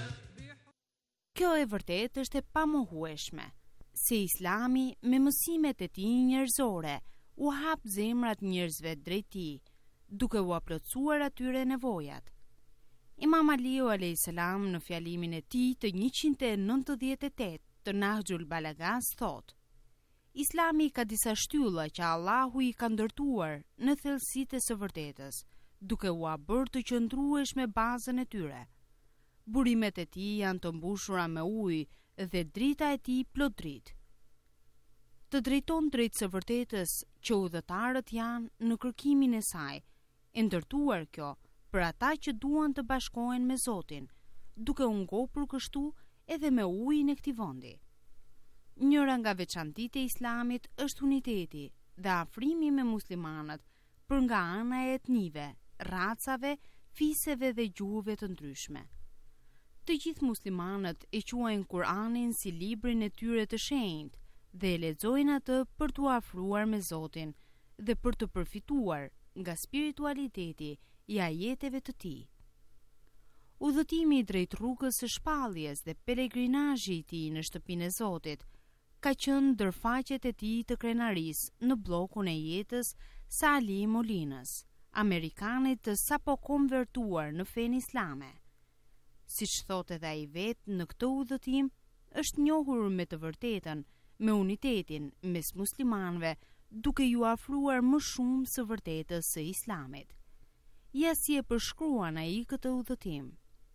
Kjo e vërtet është e pamohueshme, se Islami me mësimet e tij njerëzore u hap zemrat njerëzve drejt tij, duke u aplotësuar atyre nevojat. Imam Aliu alayhis salam në fjalimin e tij të njëqind e nëntëdhjetë e tetë të Nahjul Balagha thot: Islami ka disa shtylla që Allahu i ka ndërtuar në thellësitë e së vërtetës, duke u bërë të qëndrueshme bazën e tyre. Burimet e tij janë të mbushura me ujë dhe drita e tij plot dritë. Të drejton drejt së vërtetës që udhëtarët janë në kërkimin e saj, e ndërtuar kjo për ata që duan të bashkohen me Zotin, duke u ngopur kështu edhe me ujin e këtij vendi. Njëra nga veçantitë e Islamit është uniteti dhe afrimi me muslimanët për nga ana e etnive, racave, fiseve dhe gjuhëve të ndryshme. Të gjithë muslimanët e quajnë Kur'anin si librin e tyre të shenjtë dhe e lexojnë atë për t'u afruar me Zotin dhe për të përfituar nga spiritualiteti i ajeteve të tij. Udhëtimi drejt rrugës së shpalljes dhe pelegrinazhi i tij në shtëpinë e Zotit ka qenë ndër faqet e tij të krenarisë në bllokun e jetës së Ali Molinës, amerikanit të sapo konvertuar në fenë islame. Siç thotë edhe ai vetë, në këtë udhëtim është njohur me të vërtetën me unitetin mes muslimanëve, duke ju afruar më shumë së vërtetës së Islamit. Ja si e përshkruan ai këtë udhëtim.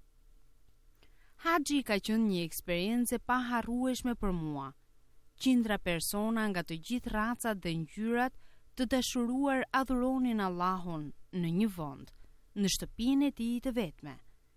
Haxhi ka qenë një eksperiencë e paharrueshme për mua. Qindra persona nga të gjithë racat dhe ngjyrat të dashuruar adhuronin Allahun në një vend, në shtëpinë e tij të vetme.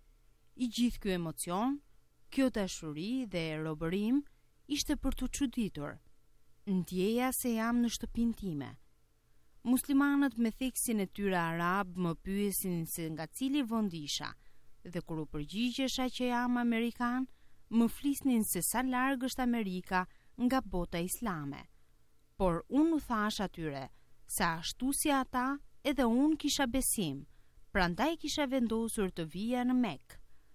I gjithë ky emocion, kjo dashuri dhe robërim ishte për të çuditur. Ndjeja se jam në shtëpinë time. Muslimanët me theksin e tyre arab më pyesin se nga cili vend isha, dhe kur u përgjigjesha që jam amerikan, më flisnin se sa larg është Amerika nga bota islame. Por unë u thash atyre se ashtu si ata, edhe unë kisha besim, prandaj kisha vendosur të vija në Mekë.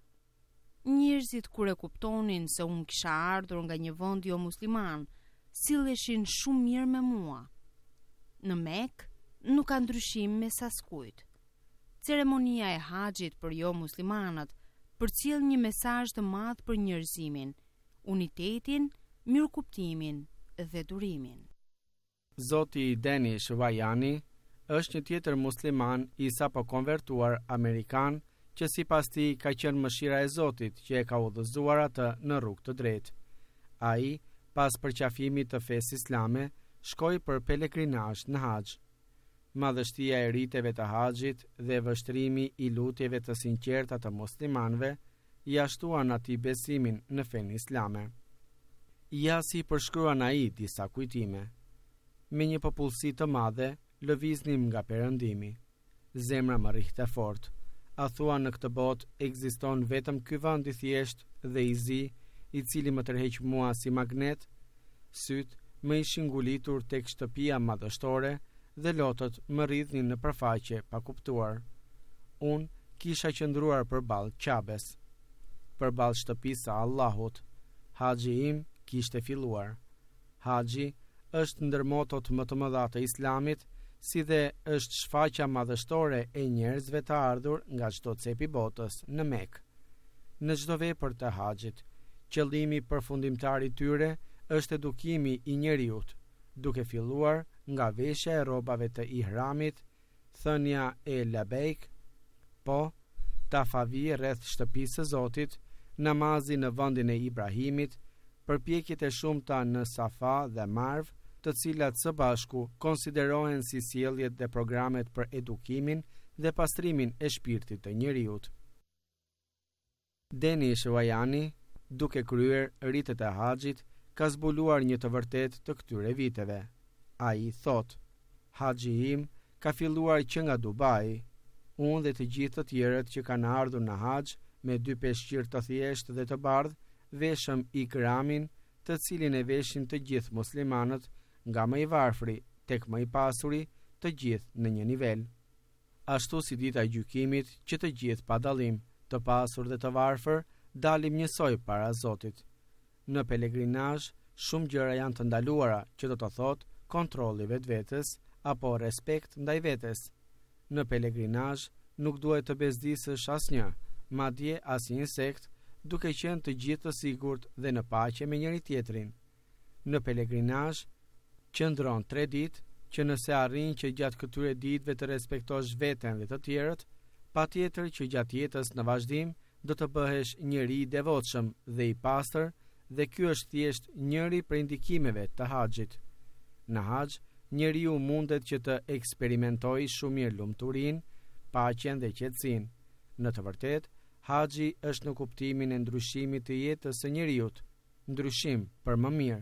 Njerëzit kur e kuptonin se unë kisha ardhur nga një vend jo musliman, silleshin shumë mirë me mua. Në Mekë nuk ka ndryshim mes askujt. Ceremonia e haxhit për jo muslimanët përcjell një mesazh të madh për njerëzimin, unitetin, mirëkuptimin dhe durimin. Zoti Denish Vajani është një tjetër musliman i sapo konvertuar amerikan që si pas ti ka qenë mëshira e Zotit që e ka udhëzuar atë në rrugë të drejtë. Ai, pas përqafimit të fesë islame, shkoi për pelegrinazh në haxh. Madhështia e riteve të haxhit dhe vështrimi i lutjeve të sinqerta të muslimanëve ja shtuan atij besimin në fenë islame. Ja si përshkruan ai disa kujtime. Me një popullsi të madhe, lëviznim nga perëndimi. Zemra më rrihte fort. A thua në këtë botë ekziston vetëm ky vend i thjesht dhe i zi, i cili më tërheq mua si magnet? Syt më ishin ngulitur tek shtëpia madhështore dhe lotët më rridhnin në përfaqe pa kuptuar. Unë kisha qëndruar përballë Qabes, përballë shtëpisë së Allahut. Haxhi im kishte filluar. Haxhi është ndër motot më të mëdha të Islamit, si dhe është shfaqja madhështore e njerëzve të ardhur nga çdo cep i botës në Mekë. Në çdo vepër të haxhit, qëllimi përfundimtar i tyre është edukimi i njeriut, duke filluar nga veshja e rrobave të ihramit, thënia e labejk, po, tafavi rreth shtëpisë së Zotit, namazi në vendin e Ibrahimit, përpjekjet e shumta në Safa dhe Marv, të cilat së bashku konsiderohen si sjelljet dhe programet për edukimin dhe pastrimin e shpirtit të njeriut. Deni Shvajani, duke kryer ritet e haxhit, ka zbuluar një të vërtet të këtyre viteve. Ai thot: "Haxhi im ka filluar që nga Dubai. Unë dhe të gjithë të tjerët që kanë ardhur në haxh me dy peshqir të thjeshtë dhe të bardhë, veshëm ikramin, të cilin e veshin të gjithë muslimanët, nga më i varfri tek më i pasuri, të gjithë në një nivel. Ashtu si dita e gjykimit, që të gjithë pa dallim, të pasur dhe të varfër, dalim njësoj para Zotit. Në pelegrinazh, shumë gjëra janë të ndaluara, që do të thotë kontrolli vetvetes apo respekt ndaj vetes. Në pelegrinazh nuk duhet të bezdisësh asnjë, madje asnjë insekt, duke qenë të gjithë të sigurt dhe në paqe me njëri tjetrin. Në pelegrinazh qëndron tre ditë, që nëse arrin që gjatë këtyre ditëve të respektosh veten dhe të tjerët, patjetër që gjatë jetës në vazhdim do të bëhesh njëri i devotshëm dhe i pastër, dhe ky është thjesht njëri prej ndikimeve të haxhit. Në haxh, njeriu mundet që të eksperimentojë shumë mirë lumturinë, paqen dhe qetësinë. Në të vërtetë, haxhi është në kuptimin e ndryshimit të jetës së njeriut, ndryshim për më mirë.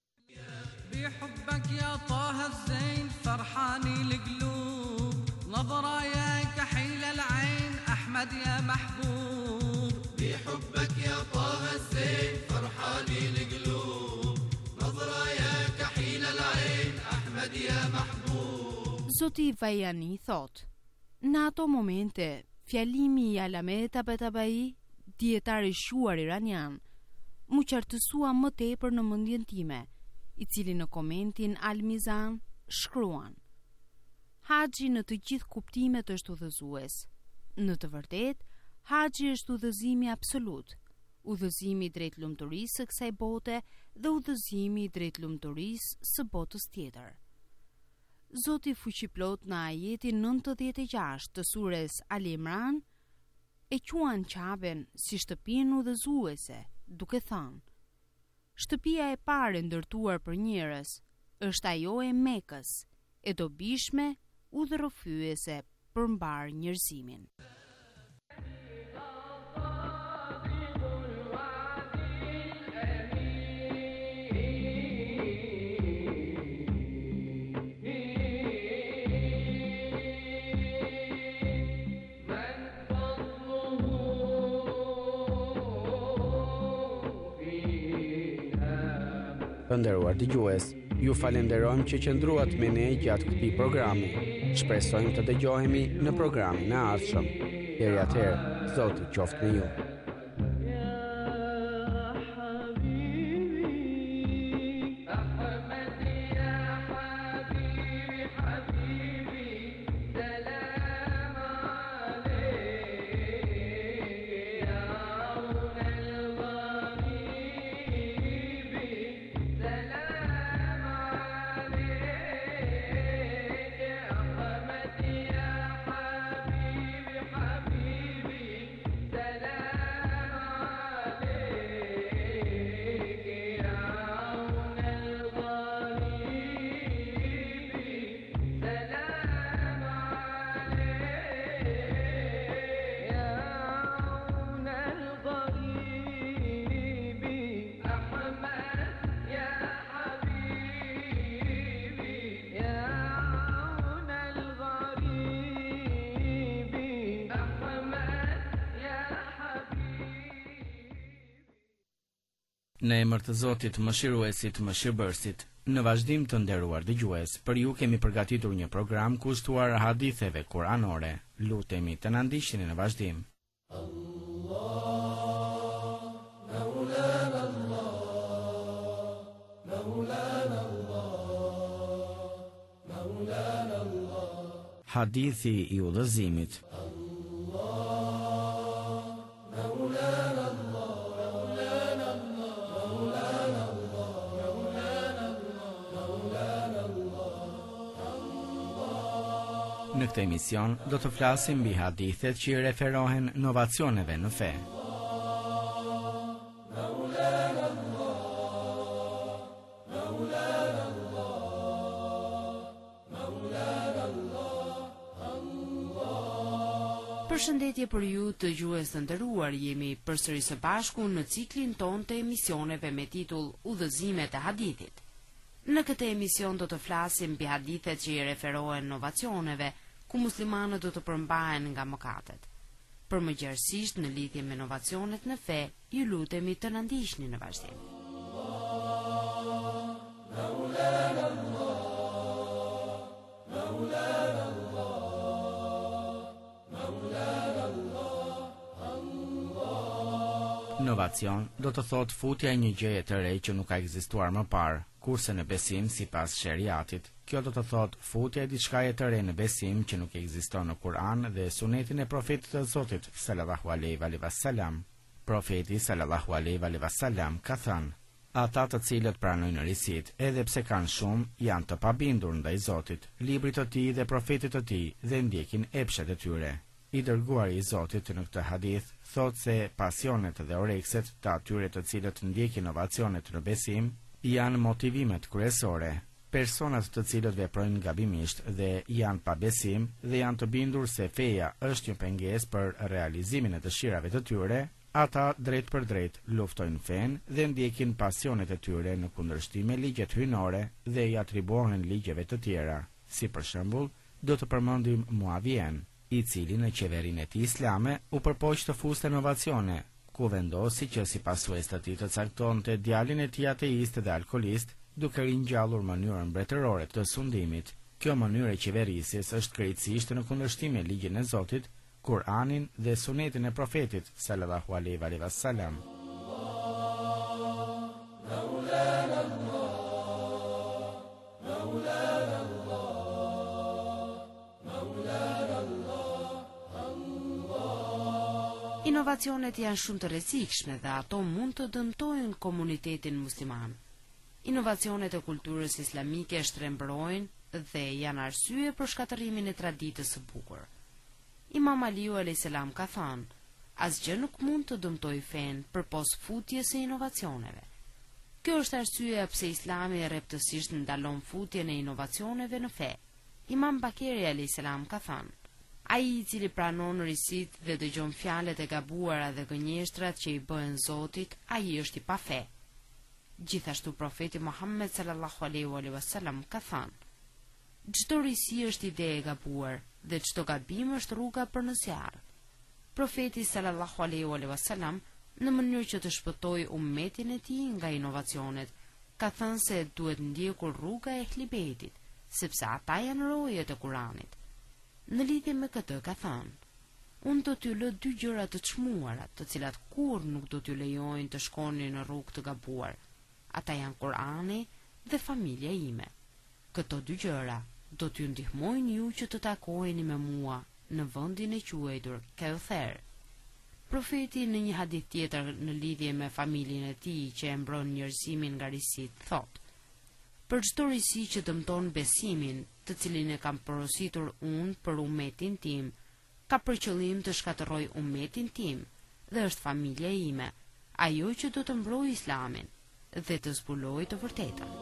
بحبك يا طه الزين فرحاني القلوب نظرة يا كحيل العين أحمد يا محبوب بحبك يا طه الزين فرحاني القلوب نظرة يا كحيل العين أحمد يا محبوب. Zoti Vajani thot: në ato momente, fjalimi i Allame Tabatabai, dietar i shuar iranian, mu qartësua më tepër në mendjen time, i cili në komentin Al-Mizan shkruan: haxhi në të gjithë kuptimet është udhëzues. Në të vërtetë, haxhi është udhëzimi absolut, udhëzimi drejt lumturisë së kësaj bote dhe udhëzimi drejt lumturisë së botës tjetër. Zoti fuqiplot në ajetin nëntëdhjetë e gjashtë të sures Ali Imran e quan Qaben si shtëpinë udhëzuese, duke thënë: shtëpia e parë ndërtuar për njerëz është ajo e Mekës, e dobishme udhërrëfyese për mbar njerëzimin. Të nderuar dëgjues, ju falenderojmë që qëndruat me ne gjatë këtij programi. Shpresojmë të dëgjohemi në programin e ardhshëm. Deri atëherë, Zoti qoftë me ju. Në emër të Zotit Mëshiruesit, Mëshirbërësit, në vazhdim të nderuar dëgjues, për ju kemi përgatitur një program kushtuar haditheve kuranore. Lutemi të na ndiqni në vazhdim. Hadithi i udhëzimit. Në këtë emision do të flasim mbi hadithet që i referohen novacioneve në fe. Përshëndetje për ju të dëgjues të nderuar, jemi përsëri së bashku në ciklin ton të emisioneve me titull Udhëzimet e hadithit. Në këtë emision do të flasim mbi hadithet që i referohen inovacioneve, ku muslimanët do të përmbahen nga mëkatet. Për më gjerësisht në lidhje me inovacionet në fe, ju lutemi të na ndiqni në vazhdim. Inovacion do të thot futja e një gjëje të re që nuk ka ekzistuar më parë, kurse në besim sipas sheriatit, kjo do të thot futja e diçkaje të re në besim që nuk ekziston në Kur'an dhe sunetin e profetit të Zotit sallallahu alaihi wasallam. Profeti sallallahu alaihi wasallam ka thënë: ata të cilët pranojnë risit, edhe pse kanë shumë, janë të pabindur ndaj Zotit, librit të tij dhe profetit të tij dhe ndjekin epshet e tyre. I dërguari i Zotit në këtë hadith thot se pasionet dhe orekset të atyre të cilët ndjekin inovacionet në besim janë motivimet kryesore. Personat të cilët veprojnë gabimisht dhe janë pa besim dhe janë të bindur se feja është një pengesë për realizimin e dëshirave të tyre, ata drejt për drejt luftojnë fen dhe ndjekin pasionet e tyre në kundërshtim me ligjet hyjnore dhe i atribuohen ligjeve të tjera. Si për shembull, do të përmendim Muavien, i cili në qeverinë e tij islame u përpoq të fuste inovacione, ku vendosi që sipas suesë të tij të caktonte djalin e tij ateist dhe alkolist, duke ringjallur mënyrën mbretërore të sundimit. Kjo mënyrë e qeverisjes është krejtësisht në kundërshtim me ligjin e Zotit, Kur'anin dhe sunetin e profetit sallallahu alaihi wasallam. Inovacionet janë shumë të rrezikshme dhe ato mund të dëmtojnë komunitetin musliman. Inovacionet e kulturës islamike shtrembrojnë dhe janë arsye për shkatërimin e traditës së bukur. Imam Aliu alayhis salam ka thënë: asgjë nuk mund të dëmtojë fen përpos futjes së inovacioneve. Kjo është arsyeja pse Islami rreptësisht ndalon futjen e inovacioneve në fe. Imam Bakeri alayhis salam ka thënë: ai i cili pranon risit dhe dëgjon fjalët e gabuara dhe gënjeshtrat që i bëhen Zotit, ai është i pa fe. Gjithashtu profeti Muhammed sallallahu alaihi wasallam ka thënë: çdo risi është ide e gabuar dhe çdo gabim është rruga për në zjarr. Profeti sallallahu alaihi wasallam, në mënyrë që të shpëtojë ummetin e tij nga inovacionet, ka thënë se duhet ndjekur rruga e Ehlibetit, sepse ata janë rojet e Kuranit. Në lidhje me këtë ka thënë: unë do t'ju lë dy gjëra të çmuara, të cilat kur nuk do t'ju lejojnë të shkoni në rrugë të gabuar. Ata janë Kurani dhe familja ime. Këto dy gjëra do t'ju ndihmojnë ju që të takoheni me mua në vendin e quajtur Kauther. Profeti në një hadith tjetër në lidhje me familjen e tij që e mbron njerëzimin nga risit thotë: për çdo risi që dëmton besimin, të cilin e kam porositur unë për ummetin tim, ka për qëllim të shkatërroj ummetin tim dhe është familja ime, ajo që do të mbrojë Islamin dhe të zbulojë të vërtetën.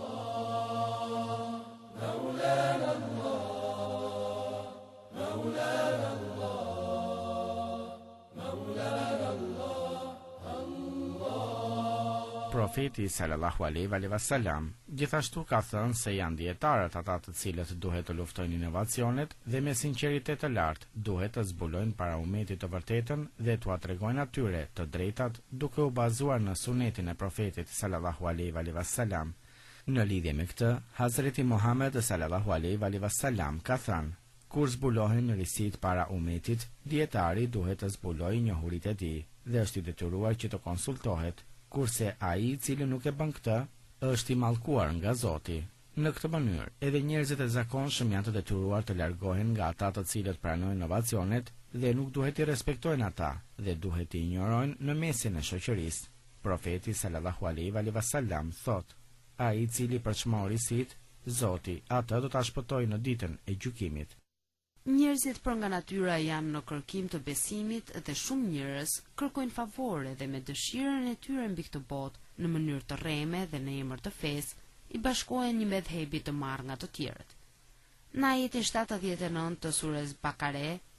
Profeti sallallahu alaihi wasallam gjithashtu ka thënë se janë dietarët ata të cilët duhet të luftojnë inovacionet dhe me sinqeritet të lartë duhet të zbulojnë para ummetit të vërtetën dhe t'ua tregojnë atyre të drejtat duke u bazuar në sunetin e profetit sallallahu alaihi wasallam. Në lidhje me këtë, Hazreti Muhammed sallallahu alaihi wasallam ka thënë: kur zbulohen risit para ummetit, dietari duhet të zbulojë njohuritë e tij dhe është i detyruar që të konsultohet, kurse ai i cili nuk e bën këtë është i mallkuar nga Zoti. Në këtë mënyrë, edhe njerëzit e zakonshëm janë të detyruar të largohen nga ata të cilët pranojnë inovacionet dhe nuk duhet i respektojnë ata dhe duhet i injorojnë në mesin e shoqërisë. Profeti sallallahu alaihi wasallam thotë: ai i cili përçmon risit, Zoti atë do ta shpëtojë në ditën e gjykimit. Njerëzit për nga natyra janë në kërkim të besimit dhe shumë njerëz kërkojnë favore dhe me dëshirën e tyre mbi këtë botë në mënyrë të rreme dhe në emër të fesë i bashkohen një medhebi të marrë nga të tjerët. Në ajetin shtatëdhjetë e nëntë të surës Bakare,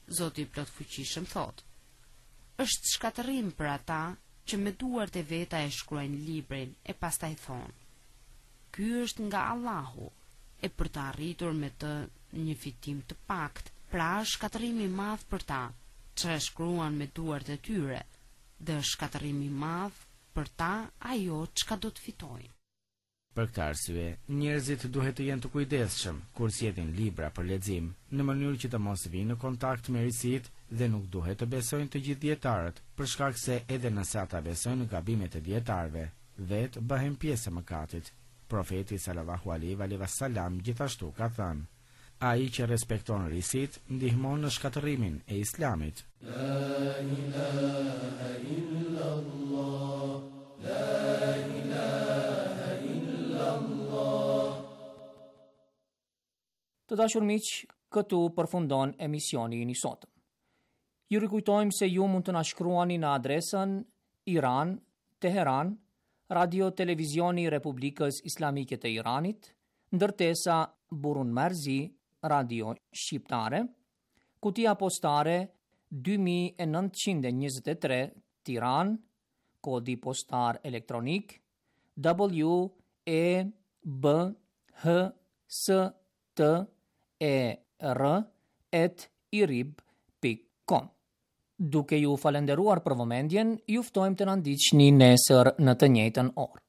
Zoti plot fuqishëm thot: është shkatërrim për ata që me duart e veta e shkruajnë librin e pastaj thonë: ky është nga Allahu, e për të arritur me të një fitim të pakt, pra është shkatërrim i madh për ta që e shkruan me duart e tyre, dhe është shkatërrim i madh për ta ajo çka do të fitojnë. Për këtë arsye, njerëzit duhet të jenë të kujdesshëm kur sjellin libra për lexim, në mënyrë që të mos vinë në kontakt me risit dhe nuk duhet të besojnë të gjithë dietarët, për shkak se edhe nëse ata besojnë në gabimet e dietarëve, vetë bëhen pjesë e mëkatit. Profeti sallallahu alaihi wasallam gjithashtu ka thënë: ai që respekton risit ndihmon në shkatërimin e Islamit. La ilaha illallah, la ilaha illallah. Të dashur miq, këtu përfundon emisioni i sotëm. Ju rikujtojmë se ju mund të na shkruani në adresën Iran, Teheran, Radio Televizioni Republikës Islamike të Iranit, ndërtesa Burun Marzi, Radio Shqiptare, kutia postare dy mijë e nëntëqind e njëzet e tre, Tiranë, kodi postar elektronik W E B H S T E R at irib pikë com. Duke ju falenderuar për vëmendjen, ju ftojmë të na ndiqni nesër në të njëjtën orë.